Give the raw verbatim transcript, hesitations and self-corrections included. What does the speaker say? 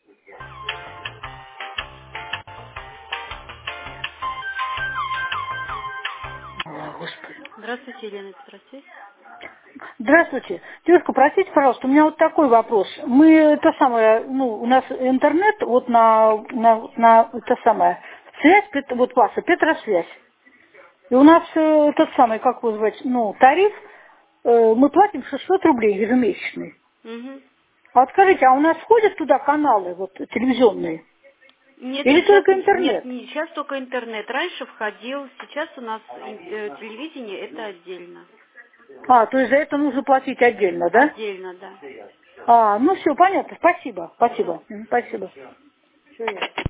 О, Господи. Здравствуйте, Елена, спросить. Здравствуйте. Девушка, простите, пожалуйста, у меня вот такой вопрос. Мы, то самое, ну, у нас интернет, вот на, на, на это самое, связь, Пет- вот ваша, Петросвязь. И у нас э, тот самый, как его звать, ну, тариф, э, мы платим шестьсот рублей ежемесячный. Угу. А вот скажите, а у нас входят туда каналы, вот, телевизионные? Нет, Или сейчас, только нет, интернет? не, сейчас только интернет. Раньше входил, сейчас у нас ин- э, телевидение это отдельно. А, то есть за это нужно платить отдельно, да? Отдельно, да. А, ну все, понятно, спасибо, Пожалуйста. спасибо, М, спасибо. Всё ясно.